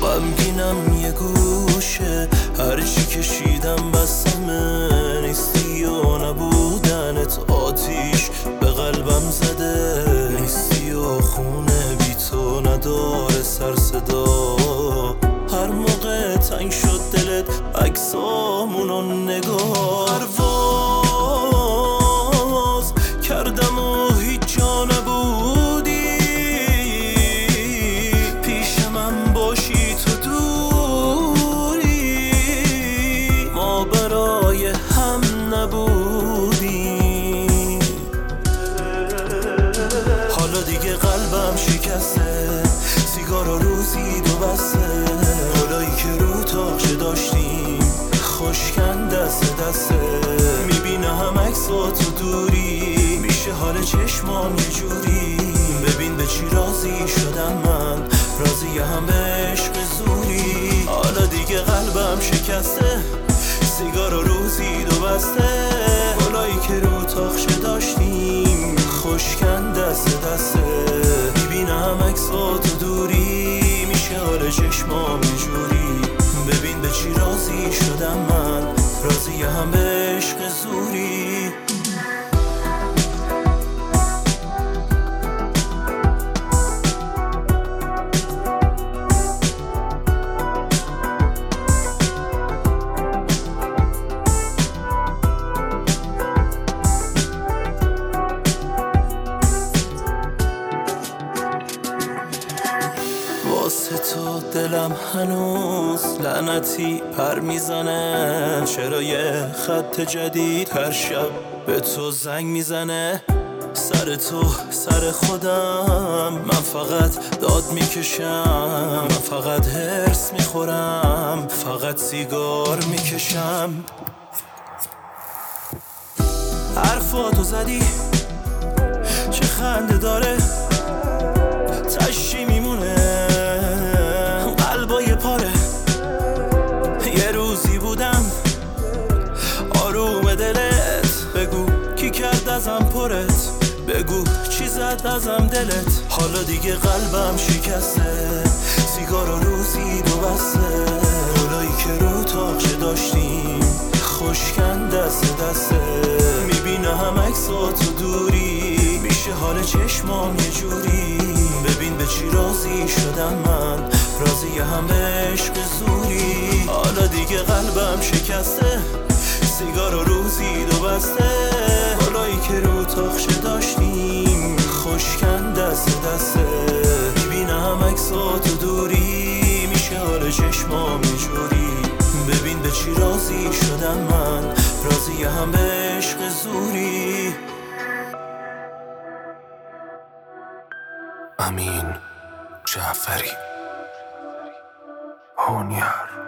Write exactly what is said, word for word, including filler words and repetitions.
غمگینم یه گوشه، هرچی کشیدم بسمه، نیستی و نبودنت آتیش به قلبم زده، نیستی و خونه بی تو نداره سر صدا. هر موقع تنگ شد دلت عکسامونو نگاه، پرواز کردم و هیچ جا نبودی، پیش من باشی تو دوری، ما برای هم نبودیم. حالا دیگه قلبم شکسته، سیگار و روزی دو بسته، گلایی که رو تاقچه داشتیم خشکن دست دسته، میبینه هم عکسا تو دوری، میشه حال چشمام یه جوری، ببین به چی راضی شدم من، راضی هم به عشق زوری. حالا دیگه قلبم شکسته، سیگار و روزی دو بسته، گلایی که رو تاقچه داشتیم خشکن دست دسته، میبینه هم عکسا تو دوری، میشه حال چشمام یه جوری، ببین به چی راضی شدم من، راضی هم به عشق زوری. واسه تو دلم هنوز لعنتی پر میزنه، چرا یه خط جدید هر شب به تو زنگ میزنه، سر تو سر خودم، من فقط داد میکشم، من فقط هرس میخورم، فقط سیگار میکشم. حرفاتو زدی چه خنده داره، تشی میمونه قلبای پاره، یه روزی بودم آروم دلت، بگو کی کرد ازم پرت، بگو چی زد ازم دلت. حالا دیگه قلبم شکسته، سیگار و روزی دو بسته، گلایی که رو تاقچه داشتیم خشکن دست دسته، میبینه هم عکسا تو دوری، میشه حال چشمام یه جوری، ببین به چی راضی شدم من، راضی هم به عشق زوری. حالا دیگه قلبم شکسته، سیگار و روزی دو بسته، گلایی که رو تاقچه داشتیم خشکن دست دسته، میبینه هم عکسا تو دوری، میشه حال چشمام یه جوری، ببین به چی راضی شدم من، راضی هم به عشق زوری. امین جعفری هونیار.